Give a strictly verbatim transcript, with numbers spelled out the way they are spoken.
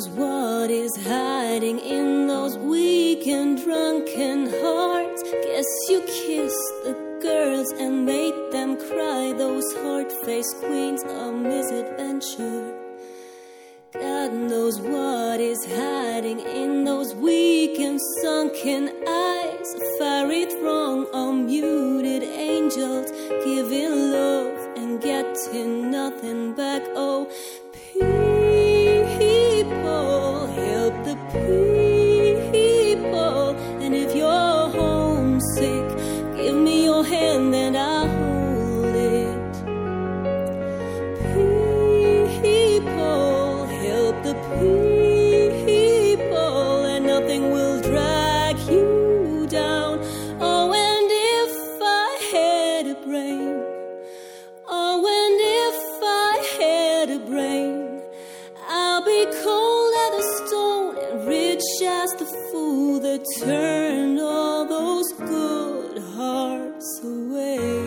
knows what is hiding in those weak and drunken hearts? Guess you kissed the girls and made them cry, those hard-faced queens of misadventure. God knows what is hiding in those weak and sunken eyes, a fiery throng of muted angels, giving love and getting nothing back. Oh, people, help the people. And if you're homesick, give me your hand and I'll hold it. People, help the people, and nothing will drag you down. Oh, and if I had a brain, oh, and if I had a brain, I'll be cold as a stone and rich as the fool that turned all those good hearts away.